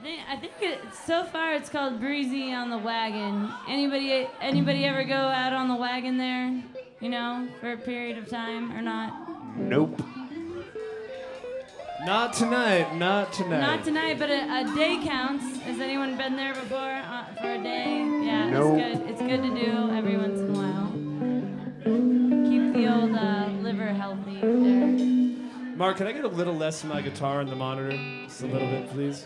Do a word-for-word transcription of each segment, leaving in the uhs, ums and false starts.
think I think it, so far it's called Breezy on the Wagon. Anybody anybody ever go out on the wagon there? You know, for a period of time or not? Nope. Not tonight. Not tonight. Not tonight, but a, a day counts. Has anyone been there before uh, for a day? Yeah, Nope. it's good. It's good to do every once in a while. Keep the old uh, liver healthy there. Mark, can I get a little less of my guitar on the monitor? Just a little bit, please.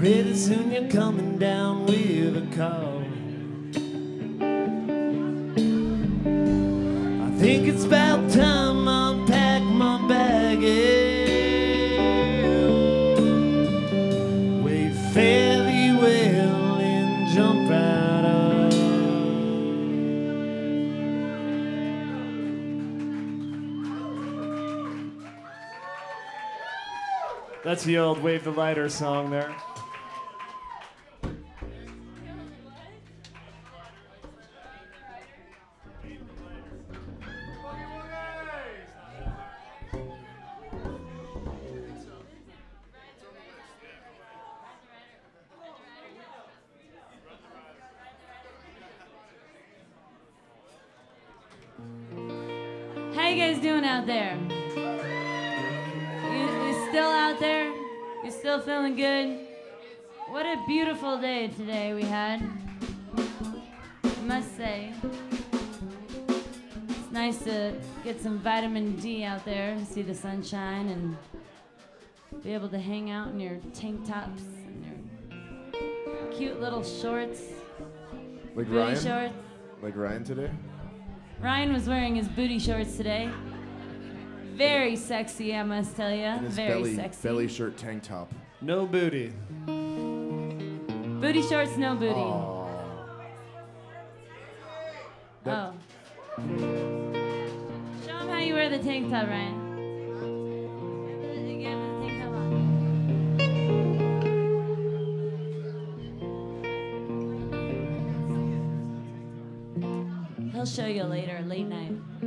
Pretty soon you're coming down with a call. I think it's about time I unpack my baggage. Wave fairly well and jump right up. That's the old Wave the Lighter song there. How you guys doing out there? You, you still out there? You still feeling good? What a beautiful day today we had. I must say. It's nice to get some vitamin D out there and see the sunshine and be able to hang out in your tank tops and your cute little shorts. Like booty Ryan? shorts. Like Ryan today? Ryan was wearing his booty shorts today. Very sexy, I must tell you. And his Very belly, sexy. belly shirt tank top. No booty. Booty shorts, no booty. Aww. That- Oh. Show him how you wear the tank top, Ryan. Give him the tank top on. He'll show you later, late night.